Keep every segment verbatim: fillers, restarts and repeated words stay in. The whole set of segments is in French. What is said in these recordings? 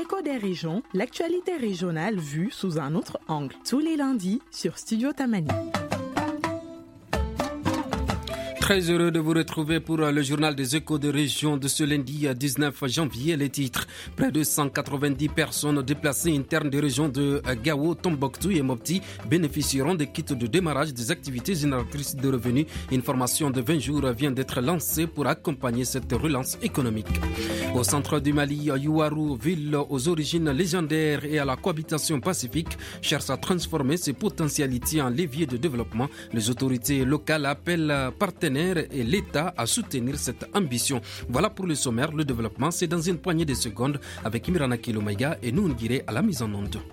Écho des régions, l'actualité régionale vue sous un autre angle. Tous les lundis sur Studio Tamani. Très heureux de vous retrouver pour le journal des échos de région de ce lundi dix-neuf janvier. Les titres: près de cent quatre-vingt-dix personnes déplacées internes des régions de Gao, Tombouctou et Mopti bénéficieront des kits de démarrage des activités génératrices de revenus. Une formation de vingt jours vient d'être lancée pour accompagner cette relance économique. Au centre du Mali, Youarou, ville aux origines légendaires et à la cohabitation pacifique, cherche à transformer ses potentialités en levier de développement. Les autorités locales appellent partenaires et l'État à soutenir cette ambition. Voilà pour le sommaire. Le développement, c'est dans une poignée de secondes avec Imrana Kilomaïga et nous, on dirait à la mise en onde.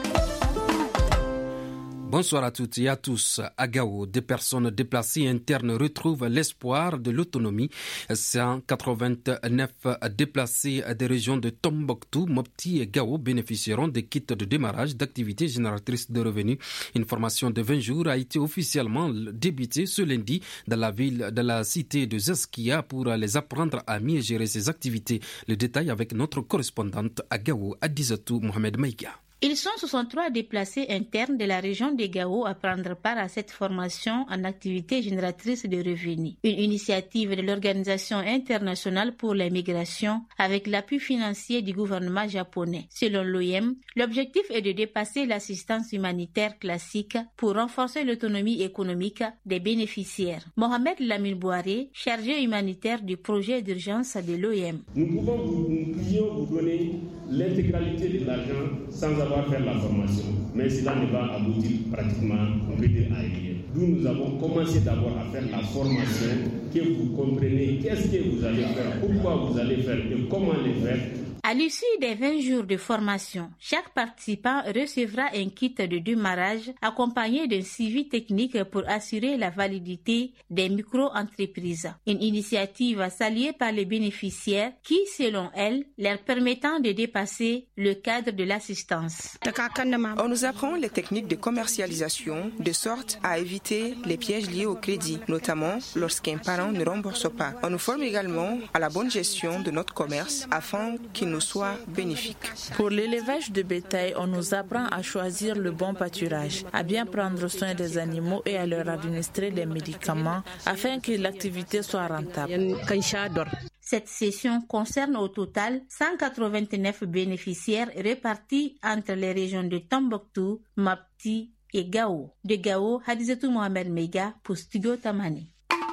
Bonsoir à toutes et à tous. À Gao, des personnes déplacées internes retrouvent l'espoir de l'autonomie. cent quatre-vingt-neuf déplacés des régions de Tombouctou, Mopti et Gao bénéficieront des kits de démarrage d'activités génératrices de revenus. Une formation de vingt jours a été officiellement débutée ce lundi dans la ville, dans la cité de Zaskia pour les apprendre à mieux gérer ces activités. Le détail avec notre correspondante à Gao, Adizatou Mohamed Maïga. Ils sont soixante-trois déplacés internes de la région de Gao à prendre part à cette formation en activité génératrice de revenus. Une initiative de l'Organisation internationale pour les migrations avec l'appui financier du gouvernement japonais. Selon l'O I M, l'objectif est de dépasser l'assistance humanitaire classique pour renforcer l'autonomie économique des bénéficiaires. Mohamed Lamine Bouaré, chargé humanitaire du projet d'urgence de l'O I M. Nous pouvons vous, nous pouvions vous donner l'intégralité de l'argent sans avoir fait la formation, mais cela ne va aboutir pratiquement on peut dire à rien. D'où nous avons commencé d'abord à faire la formation, que vous comprenez qu'est-ce que vous allez faire, pourquoi vous allez faire et comment le faire. À l'issue des vingt jours de formation, chaque participant recevra un kit de démarrage accompagné d'un suivi technique pour assurer la validité des micro-entreprises. Une initiative saluée par les bénéficiaires qui, selon elles, leur permettant de dépasser le cadre de l'assistance. On nous apprend les techniques de commercialisation de sorte à éviter les pièges liés au crédit, notamment lorsqu'un parent ne rembourse pas. On nous forme également à la bonne gestion de notre commerce afin qu'il nous soit bénéfique. Pour l'élevage de bétail, on nous apprend à choisir le bon pâturage, à bien prendre soin des animaux et à leur administrer des médicaments afin que l'activité soit rentable. Cette session concerne au total cent quatre-vingt-neuf bénéficiaires répartis entre les régions de Tombouctou, Mopti et Gao. De Gao, Hadizatou Mohamed Meiga pour Studio Tamani.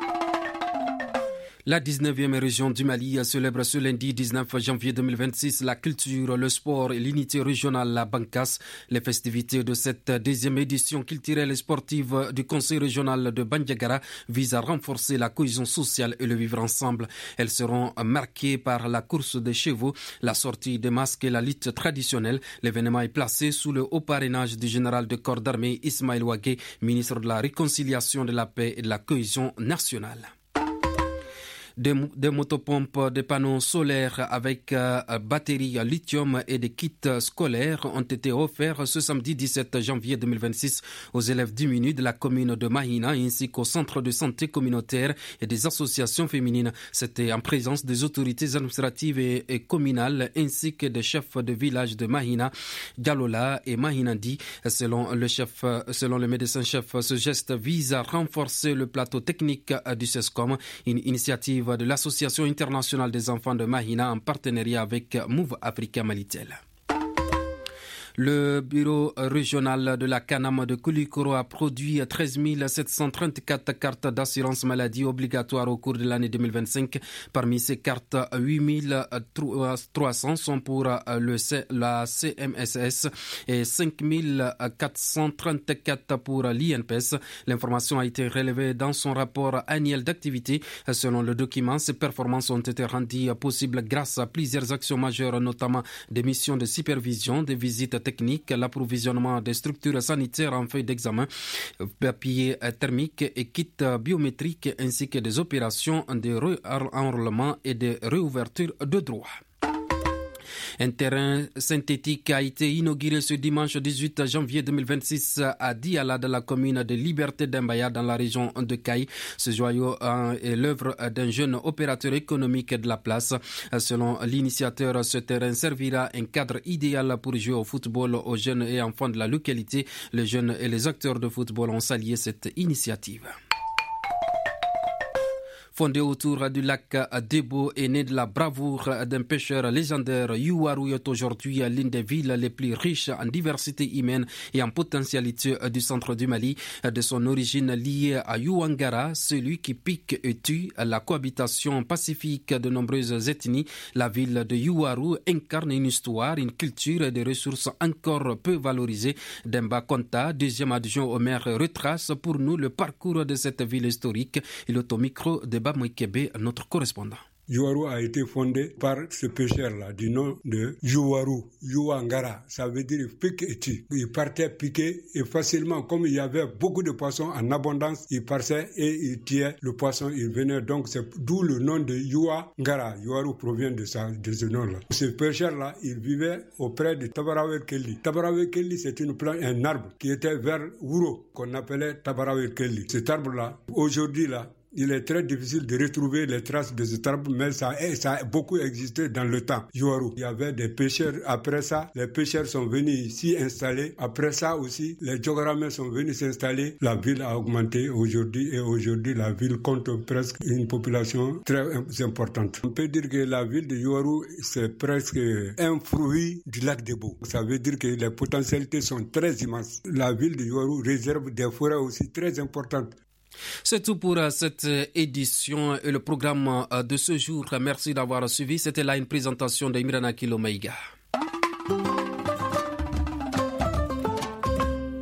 La dix-neuvième région du Mali célèbre ce lundi dix-neuf janvier deux mille vingt-six la culture, le sport et l'unité régionale la Bankas. Les festivités de cette deuxième édition culturelle et sportive du Conseil régional de Bandiagara visent à renforcer la cohésion sociale et le vivre ensemble. Elles seront marquées par la course des chevaux, la sortie des masques et la lutte traditionnelle. L'événement est placé sous le haut parrainage du général de corps d'armée Ismaël Ouagé, ministre de la Réconciliation, de la Paix et de la Cohésion nationale. Des, des motopompes, des panneaux solaires avec euh, batterie à lithium et des kits scolaires ont été offerts ce samedi dix-sept janvier deux mille vingt-six aux élèves diminués de la commune de Mahina ainsi qu'au centre de santé communautaire et des associations féminines. C'était en présence des autorités administratives et, et communales ainsi que des chefs de village de Mahina, Dialola et Mahinandi. Selon le chef, selon le médecin-chef, ce geste vise à renforcer le plateau technique du CESCOM, une initiative de l'Association internationale des enfants de Mahina en partenariat avec Move Africa Malitel. Le bureau régional de la Canam de Koulikoro a produit treize mille sept cent trente-quatre cartes d'assurance maladie obligatoires au cours de l'année deux mille vingt-cinq. Parmi ces cartes, huit mille trois cents sont pour le C, la C M S S et cinq mille quatre cent trente-quatre pour l'I N P S. L'information a été relevée dans son rapport annuel d'activité. Selon le document, ces performances ont été rendues possibles grâce à plusieurs actions majeures, notamment des missions de supervision, des visites techniques, l'approvisionnement des structures sanitaires en feuilles d'examen, papier thermique et kits biométriques ainsi que des opérations de réenrôlement et de réouverture de droits. Un terrain synthétique a été inauguré ce dimanche dix-huit janvier deux mille vingt-six à Diala, dans la commune de Liberté d'Embaya, dans la région de Caille. Ce joyau est l'œuvre d'un jeune opérateur économique de la place. Selon l'initiateur, ce terrain servira un cadre idéal pour jouer au football aux jeunes et enfants de la localité. Les jeunes et les acteurs de football ont salué cette initiative. Fondé autour du lac Debo et né de la bravoure d'un pêcheur légendaire, Yuwaru est aujourd'hui l'une des villes les plus riches en diversité humaine et en potentialité du centre du Mali. De son origine liée à Yuangara, celui qui pique et tue, la cohabitation pacifique de nombreuses ethnies, la ville de Yuwaru incarne une histoire, une culture et des ressources encore peu valorisées. Demba Konta, deuxième adjoint au maire, retrace pour nous le parcours de cette ville historique. Il est au micro de Bamouikebe, notre correspondant. Yuwaru a été fondé par ce pêcheur-là du nom de Yuwaru, Yuangara, ça veut dire pique et tue. Il partait piquer et facilement, comme il y avait beaucoup de poissons en abondance, il partait et il tuait le poisson, il venait. Donc c'est d'où le nom de Yuangara. Yuwaru provient de, ça, de ce nom-là. Ce pêcheur-là, il vivait auprès de Tabarawe Kelly. Tabarawe Kelly, c'est une plante, un arbre qui était vers Wuro, qu'on appelait Tabarawe Kelly. Cet arbre-là, aujourd'hui là, il est très difficile de retrouver les traces de cet arbre, mais ça, ça a beaucoup existé dans le temps. Yuwaru, il y avait des pêcheurs. Après ça, les pêcheurs sont venus s'y installer. Après ça aussi, les Djogaramais sont venus s'installer. La ville a augmenté aujourd'hui et aujourd'hui, la ville compte presque une population très importante. On peut dire que la ville de Yuwaru, c'est presque un fruit du lac Debo. Ça veut dire que les potentialités sont très immenses. La ville de Yuwaru réserve des forêts aussi très importantes. C'est tout pour cette édition et le programme de ce jour. Merci d'avoir suivi. C'était là une présentation de Imrana Kilomaïga.